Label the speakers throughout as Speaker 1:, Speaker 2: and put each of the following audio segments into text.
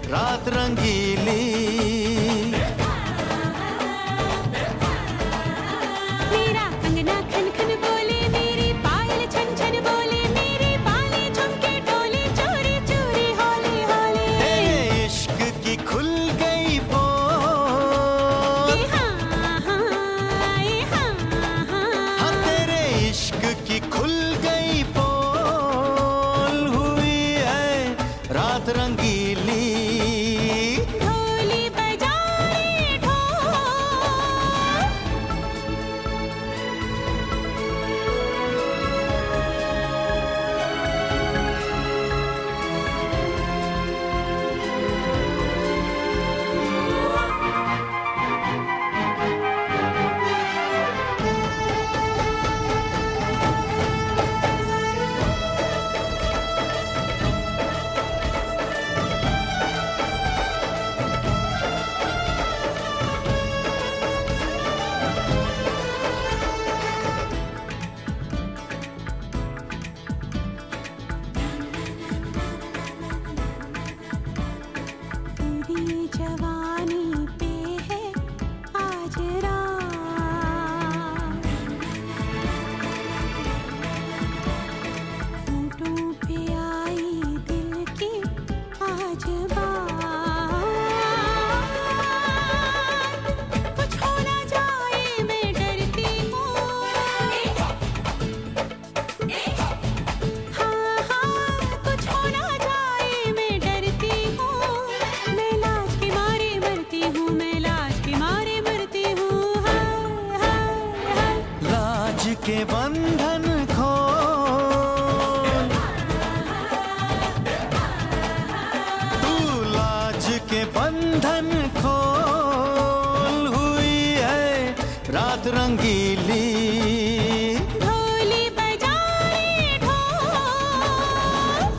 Speaker 1: रात रंगीली।
Speaker 2: मेरा कंगना खन खन बोले, मेरी पायल छन छन बोले, मेरी बाली झुमके डोले, चोरी चोरी होले होले।
Speaker 1: तेरे इश्क की खुल गई पोल, हाँ तेरे इश्क की खुल गई पोल, हुई है रात रंगीली।
Speaker 2: ढोली बजा रे ढोल। तेरी जवानी पे है आज रात, होंठों पे आई दिल की आज बात। कुछ हो ना जाए मैं डरती हूँ, हाँ हाँ कुछ हो ना जाए मैं डरती हूँ। मैं लाज के मारे मरती हूँ, मैं लाज के मारे मरती हूँ। हाय हाय हाय।
Speaker 1: लाज के बंधन खोल, तू लाज के बंधन खोल, हुई है रात रंगीली।
Speaker 2: ढोली बजा रे ढोल।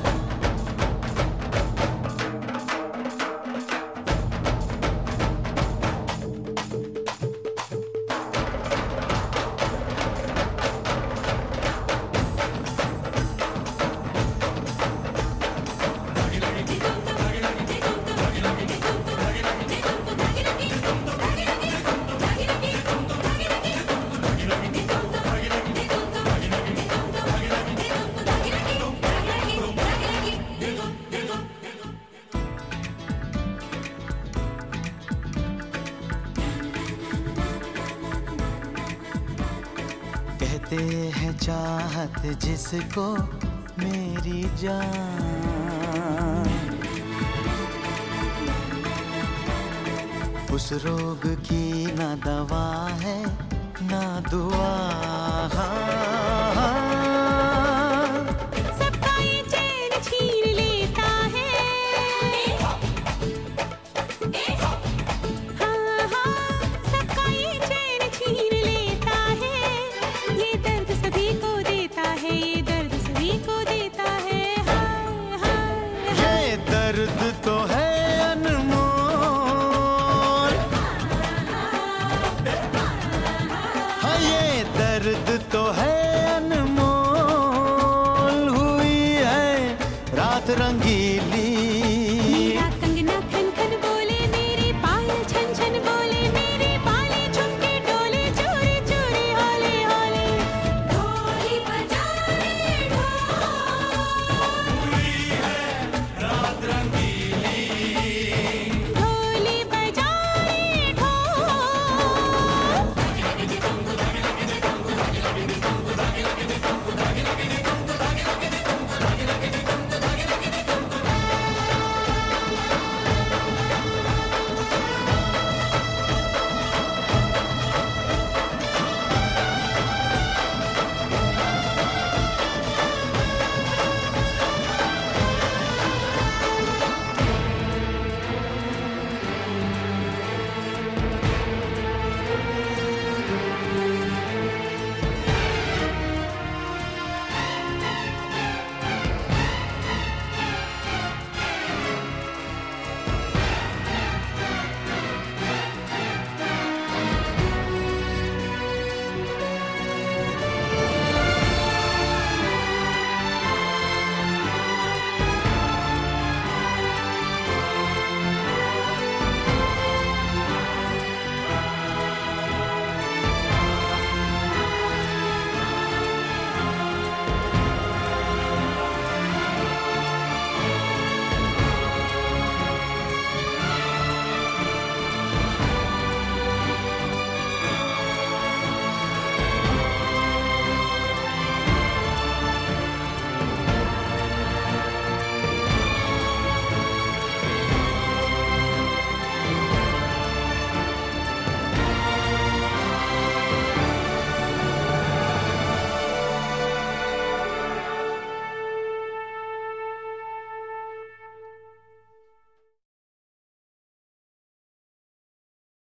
Speaker 1: कहते हैं चाहत जिसको मेरी जान, उस रोग की ना दवा है ना दुआ। हाँ